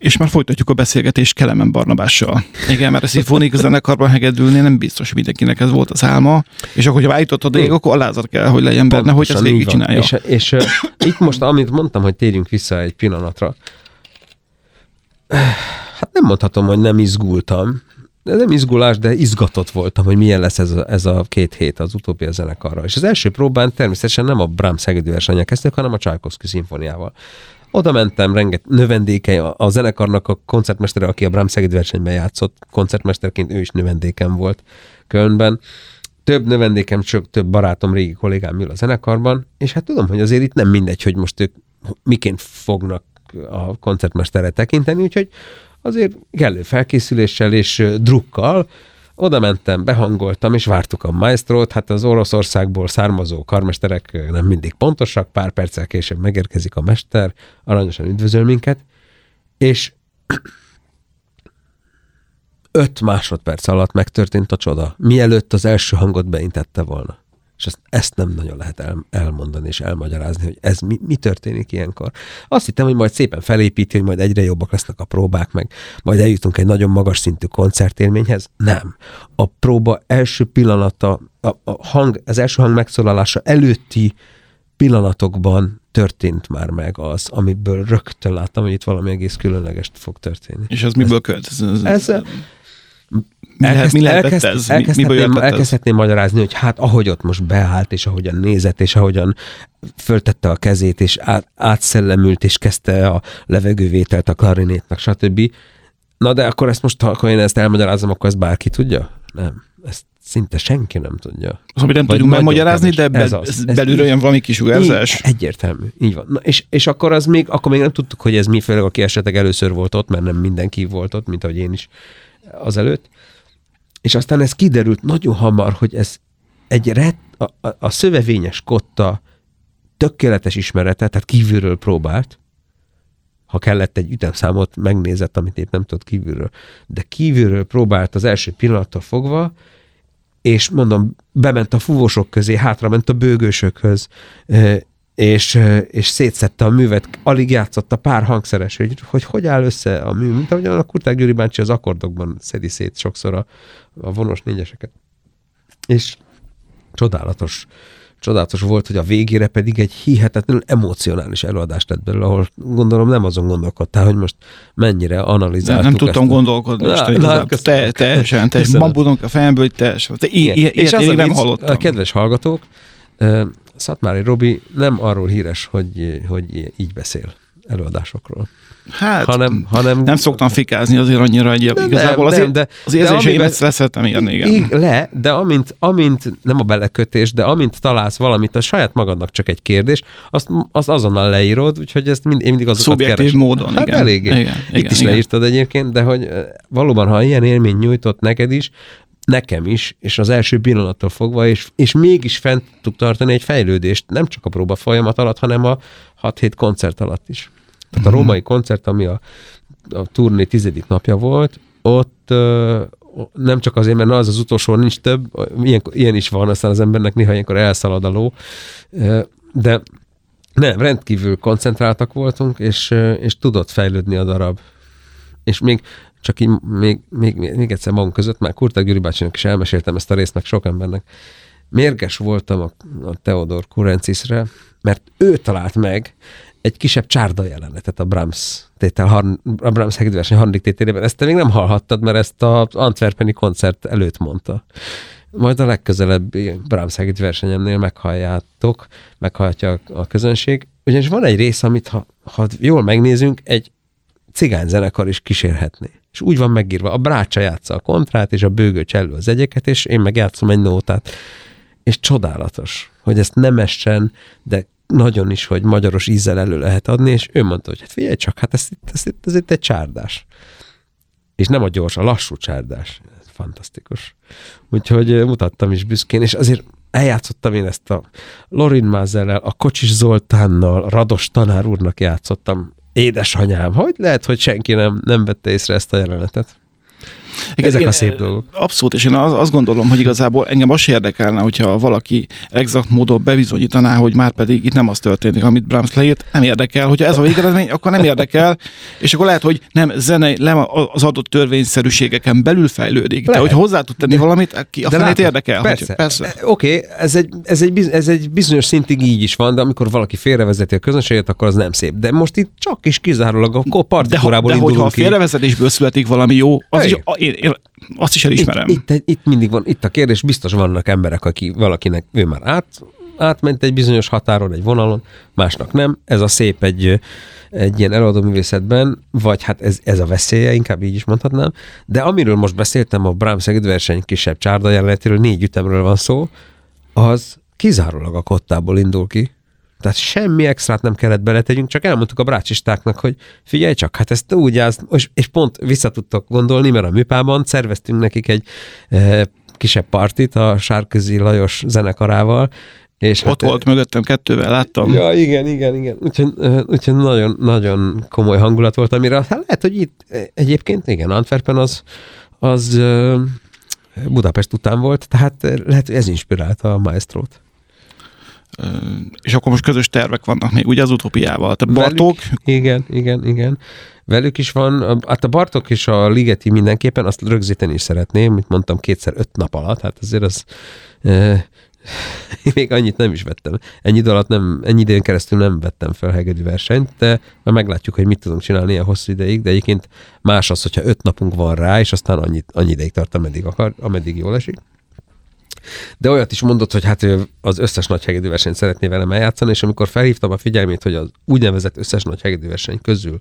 És már folytatjuk a beszélgetést Kelemen Barnabással. Igen, mert a szimfonikus zenekarban hegedülni nem biztos mindenkinek ez volt az álma, és akkor, ha állítottad végig, akkor alázat kell, hogy legyen benne, hogy ezt végig csinálja. És itt most, amit mondtam, hogy térjünk vissza egy pillanatra, hát nem mondhatom, hogy nem izgultam, de nem izgulás, de izgatott voltam, hogy milyen lesz ez a 2 hét az Utópia zenekarra. És az első próbán természetesen nem a Brahms hegedű versennyel kezdtük, hanem a Csajkovszky szimfóniával. Oda mentem, növendékei, a zenekarnak a koncertmestere, aki a Brahms hegedű versenyben játszott, koncertmesterként ő is növendékem volt Kölnben. Több növendékem, több barátom, régi kollégám ül a zenekarban, és hát tudom, hogy azért itt nem mindegy, hogy most ők miként fognak a koncertmesterre tekinteni, úgyhogy azért kellő felkészüléssel és drukkal oda mentem, behangoltam, és vártuk a maestrót. Hát az Oroszországból származó karmesterek nem mindig pontosak, pár perccel később megérkezik a mester, aranyosan üdvözöl minket, és 5 másodperc alatt megtörtént a csoda, mielőtt az első hangot beintette volna. És ezt nem nagyon lehet elmondani és elmagyarázni, hogy ez mi történik ilyenkor. Azt hittem, hogy majd szépen felépíti, hogy majd egyre jobbak lesznek a próbák, meg majd eljutunk egy nagyon magas szintű koncertélményhez. Nem. A próba első pillanata, az első hang megszólalása előtti pillanatokban történt már meg az, amiből rögtön láttam, hogy itt valami egész különlegest fog történni. És ez miből költ? Elkezdhetném magyarázni, hogy hát ahogy ott most beállt, és ahogyan nézett, és ahogyan föltette a kezét, és átszellemült, és kezdte a levegővételt a klarinétnak, stb. Na de akkor ezt most, ha én ezt elmagyarázom, akkor ezt bárki tudja? Nem. Ezt szinte senki nem tudja. Az, amit nem tudjuk megmagyarázni, de belülről jön valami kisugárzás. Egyértelmű. Így van. Na, és akkor még nem tudtuk, hogy ez mi, főleg aki esetleg először volt ott, mert nem mindenki volt ott, mint ahogy én is azelőtt. És aztán ez kiderült nagyon hamar, hogy ez a szövevényes kotta tökéletes ismerete, tehát kívülről próbált, ha kellett egy ütemszámot megnézett, amit épp nem tudott kívülről, de kívülről próbált az első pillanattól fogva, és mondom, bement a fúvósok közé, hátrament a bőgősökhöz, és szétszette a művet, alig játszott a pár hangszeres, hogy áll össze a mű, mint ahogyan a Kurták Gyuri bácsi az akkordokban szedi szét sokszor a vonos négyeseket. És csodálatos volt, hogy a végére pedig egy hihetetlenül emocionális előadást lett belőle, ahol gondolom nem azon gondolkodtál, hogy most mennyire analizáltuk. Nem tudtam gondolkodni. Teljesen bambulunk a fejemből, hogy teljesen. És az nem hallottam. A kedves hallgatók, Szatmári Robi nem arról híres, hogy így beszél előadásokról. Hát, hanem nem szoktam fikázni azért annyira igazából. Az érzéseimet szeretem írni, igen. De amint nem a belekötés, de amint találsz valamit, a saját magadnak csak egy kérdés, azt azonnal leírod, úgyhogy ezt én mindig azokat szubjektív módon, hát igen. Eléggé. Itt is leírtad egyébként, de hogy valóban, ha ilyen élmény nyújtott neked is, nekem is, és az első pillanattól fogva, és mégis fent tudtuk tartani egy fejlődést, nem csak a próba folyamat alatt, hanem a 6-7 koncert alatt is. Tehát a római koncert, ami a turné 10. napja volt, ott nem csak azért, mert az utolsó, nincs több, ilyen is van, aztán az embernek néha ilyenkor elszalad a ló, de nem, rendkívül koncentráltak voltunk, és tudott fejlődni a darab. És még csak így még egyszer magunk között, már Kurták Gyuri bácsinak is elmeséltem ezt a részt, meg sok embernek. Mérges voltam a Theodor Kurencisre, mert ő talált meg egy kisebb csárda jelenetet a Brahms hegedűverseny 3. tételében. Ezt te még nem hallhattad, mert ezt az antwerpeni koncert előtt mondta. Majd a legközelebbi Brahms hegedűversenyemnél meghallhatja a közönség. Ugyanis van egy rész, amit ha jól megnézünk, egy cigányzenekar is kísérhetné. És úgy van megírva, a brácsa játsza a kontrát, és a bőgő csellő az egyeket, és én meg játszom egy nótát. És csodálatos, hogy ezt nemesen, de nagyon is, hogy magyaros ízzel elő lehet adni, és ő mondta, hogy hát figyelj csak, hát ez itt egy csárdás. És nem a gyors, a lassú csárdás. Ez fantasztikus. Úgyhogy mutattam is büszkén, és azért eljátszottam én ezt a Lorin Mázellel, a Kocsis Zoltánnal, Rados tanár úrnak játszottam. Édesanyám, hogy lehet, hogy senki nem vette észre ezt a jelenetet? Ezek a szép dolgok. Abszolút, és én azt gondolom, hogy igazából engem az érdekelne, hogyha valaki exakt módon bebizonyítaná, hogy már pedig itt nem az történik, amit Brahms leírt, nem érdekel. Hogyha ez a végeredmény, akkor nem érdekel, és akkor lehet, hogy nem az adott törvényszerűségeken belül fejlődik. De hogy hozzá tud tenni valamit, aki a fenét érdekel. Persze. Oké, ez egy bizonyos szintig így is van, de amikor valaki félrevezeti a közönséget, akkor az nem szép. De most itt csak is kizárólag a partitúrából indulunk ki. De hogyha a félrevezetésből születik valami jó, az is, én azt is elismerem. Itt mindig van, itt a kérdés, biztos vannak emberek, valakinek ő már átment egy bizonyos határon, egy vonalon, másnak nem. Ez a szép egy ilyen előadó művészetben, vagy hát ez a veszélye, inkább így is mondhatnám. De amiről most beszéltem, a Brahms verseny kisebb csárda jelenetéről, 4 ütemről van szó, az kizárólag a kottából indul ki. Tehát semmi extrát nem kellett beletegyünk, csak elmondtuk a brácsistáknak, hogy figyelj csak, hát ezt úgy állsz, és pont vissza tudtok gondolni, mert a műpában szerveztünk nekik egy kisebb partit a Sárközi Lajos zenekarával, és ott volt mögöttem 2-vel, láttam. Ja, igen. Úgyhogy nagyon, nagyon komoly hangulat volt, amire hát lehet, hogy itt egyébként, igen, Antwerpen az Budapest után volt, tehát lehet, hogy ez inspirálta a maestrót. És akkor most közös tervek vannak még, ugye az Utópiával. Tehát Bartók... Igen. Velük is van, hát a Bartók és a Ligeti mindenképpen, azt rögzíteni is szeretném, mint mondtam, 2x5 nap alatt, hát azért az... még annyit nem is vettem. Ennyi időn keresztül nem vettem fel hegedű versenyt, de már meglátjuk, hogy mit tudunk csinálni ilyen hosszú ideig, de egyébként más az, hogyha 5 napunk van rá, és aztán annyi ideig tart, ameddig jól esik. De olyat is mondott, hogy hát ő az összes nagy hegedű versenyt szeretné velem eljátszani, és amikor felhívtam a figyelmét, hogy az úgynevezett összes nagy hegedű verseny közül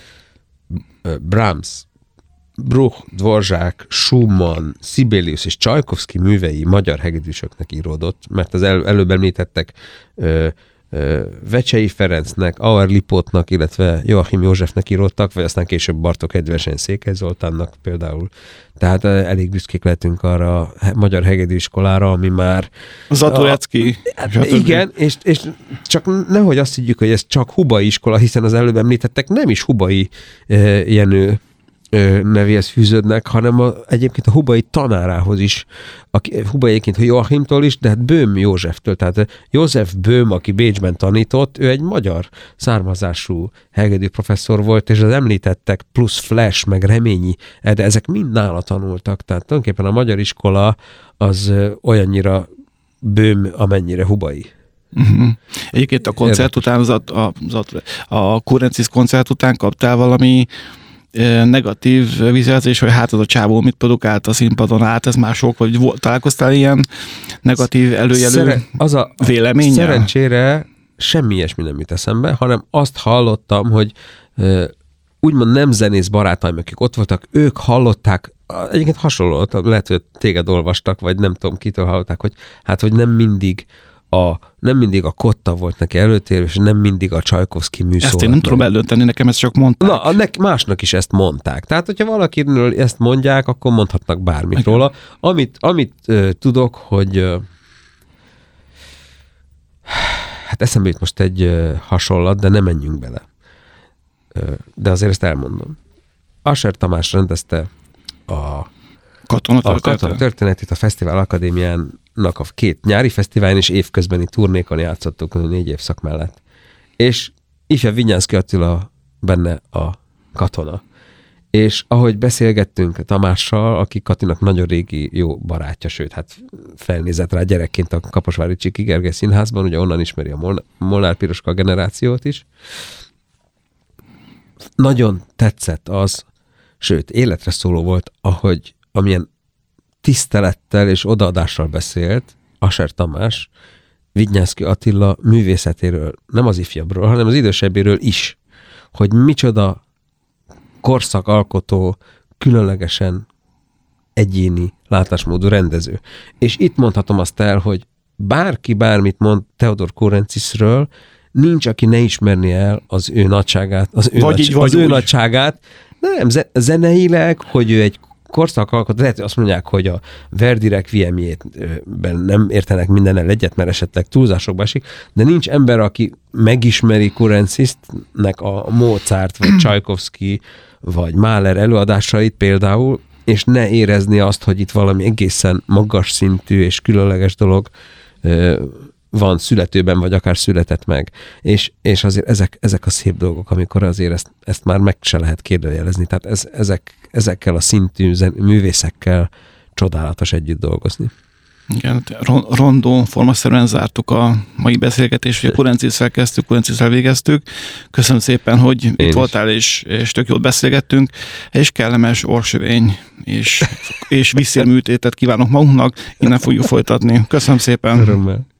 Brahms, Bruch, Dvorzsák, Schumann, Sibelius és Csajkovszky művei magyar hegedűsöknek íródott, mert az előbb említettek Vecsei Ferencnek, Auer Lipótnak, illetve Joachim Józsefnek íródtak, vagy aztán később Bartók hegedűverseny Székely Zoltánnak például. Tehát elég büszkék lehetünk arra a magyar hegedűiskolára, ami már... Zaturecki. Igen, és csak nehogy azt higgyük, hogy ez csak Hubai iskola, hiszen az előbb említettek nem is Hubai Jenő nevéhez fűződnek, hanem egyébként a Hubai tanárához is, Hubai egyébként Joachimtól is, de hát Böhm Józseftől, tehát József Böhm, aki Bécsben tanított, ő egy magyar származású hegedű professzor volt, és az említettek plusz Flash, meg Reményi, de ezek mind nála tanultak, tehát tulajdonképpen a magyar iskola az olyannyira Böhm, amennyire Hubai. Uh-huh. Egyébként a koncert után, a Kurencis koncert után kaptál valami negatív visszajelzés, hogy hát az a csávó mit produkált a színpadon át, ez mások, vagy találkoztál ilyen negatív előjelű véleménnyel? Szerencsére semmi ilyesmi nem jut eszembe, hanem azt hallottam, hogy úgymond nem zenész barátaim, akik ott voltak, ők hallották, egyébként hasonló, lehet, hogy téged olvastak, vagy nem tudom, kitől hallották, hogy hát, hogy nem mindig a kotta volt neki előtérő, és nem mindig a Csajkovszky műszó. Ezt én nem tudom eldönteni, nekem ezt csak mondták. Na, másnak is ezt mondták. Tehát, hogyha valakiről ezt mondják, akkor mondhatnak bármit róla. Amit tudok, hogy hát eszembe jut most egy hasonlat, de nem menjünk bele. De azért ezt elmondom. Ascher Tamás rendezte a Katona történetét a Fesztivál Akadémiának a 2 nyári fesztiválon és évközbeni turnékon játszottuk 4 évszak mellett. És ifjabb Vinyánszky Attila benne a Katona. És ahogy beszélgettünk Tamással, aki Katinak nagyon régi jó barátja, sőt, hát felnézett rá gyerekként a Kaposvári Csiki Gergely Színházban, ugye onnan ismeri a Molnár Piroska generációt is. Nagyon tetszett az, sőt, életre szóló volt, ahogy amilyen tisztelettel és odaadással beszélt Ascher Tamás Vinyánszky Attila művészetéről, nem az ifjabbról, hanem az idősebbéről is, hogy micsoda korszakalkotó, különlegesen egyéni látásmódú rendező. És itt mondhatom azt el, hogy bárki bármit mond Theodor Kurencisről, nincs, aki ne ismerni el az ő nagyságát, az ő nagyságát. Nem, zeneileg, hogy ő egy korszakalkotó, lehet, hogy azt mondják, hogy a Verdi Requiemjében nem értenek mindennel egyet, mert esetleg túlzásokba esik, de nincs ember, aki megismeri Kurencisnek a Mozart, vagy Csajkovszky, vagy Mahler előadásait például, és ne érezni azt, hogy itt valami egészen magas szintű és különleges dolog van születőben, vagy akár született meg. És azért ezek a szép dolgok, amikor azért ezt már meg se lehet kérdőjelezni. Tehát ezekkel a szintű művészekkel csodálatos együtt dolgozni. Igen, rondó formaszerűen zártuk a mai beszélgetést, hogy a Kurencisszel kezdtük, Kurencisszel végeztük. Köszönöm szépen, hogy itt voltál, és tök jót beszélgettünk, és kellemes orsövény és viszélműtétet kívánok magunknak, innen fogjuk folytatni. Köszönöm szépen. Örömmel.